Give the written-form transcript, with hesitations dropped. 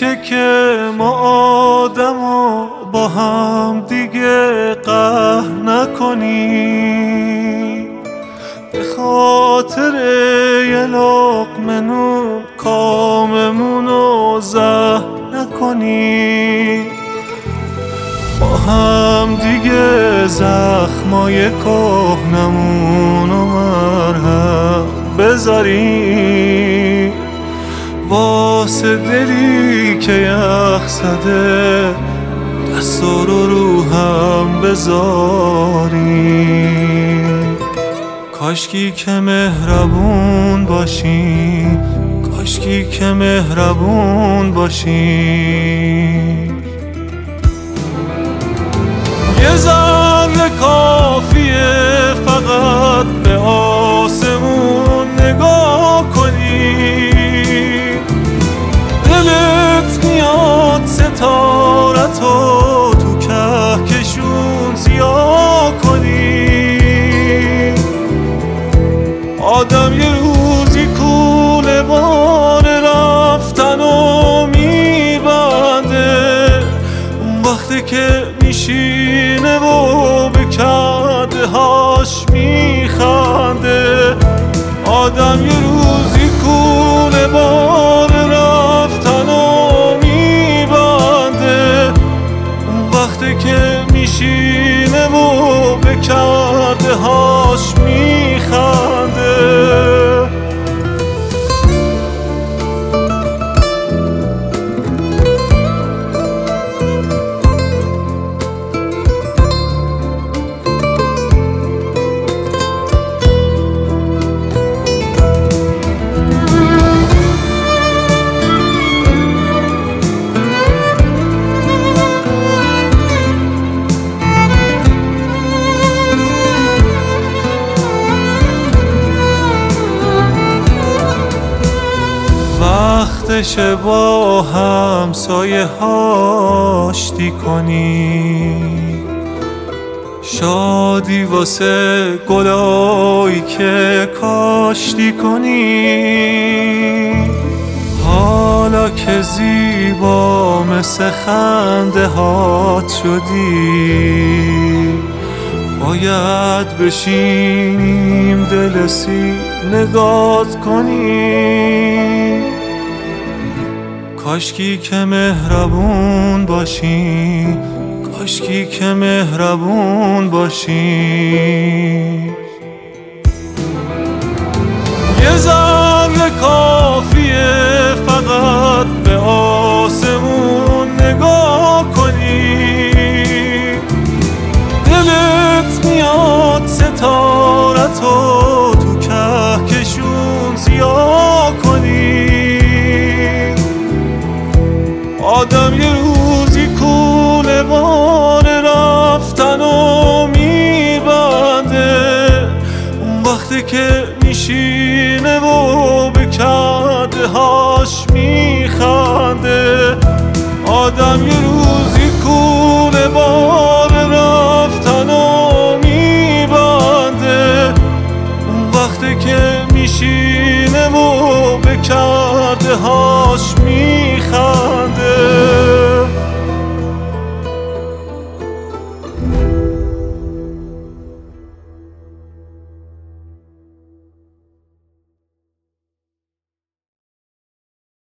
میشه که ما آدمو با هم دیگه قهر نکنیم، به خاطر یه لقمه نون کاممونو زهر نکنیم، با هم دیگه زخمای کهنمونو مرهم بذاریم، واسه دلی که یخ زده دستا رو هم بذاریم. کاشکی که مهربون باشیم، کاشکی که مهربون باشیم. یه ذره کافیه فقط به آسمون نگاه کنی، دلت میاد ستارتو تو کهکشون سیاه کنی. آدم یه روزی کوله بار رفتن و میبنده، اون وقتی که میشینه و به کرده هاش میخنده. آدم یه روزی کوله بار رفتن و میبنده، اون وقتی که میشینه و به کرده هاش میخنده. وقتشه با همسایه آشتی کنی، شادی واسه گلایی که کاشتی کنی. حالا که زیبا مثل خنده هات شدی، باید بشینیم دل سی نگات کنیم. کاشکی که مهربون باشی، کاشکی که مهربون باشی. یه ذره کافیه فقط به آسمون نگاه کنی، دلت میاد ستارتو تو کهکشون سیاه کنی. آدم یه روزی کوله بار رفتن و میبنده، اون وقتی که میشینه و به کرده هاش میخنده. آدم یه روزی کوله بار رفتن و میبنده، اون وقتی که میشینه و به کرده هاش میخنده.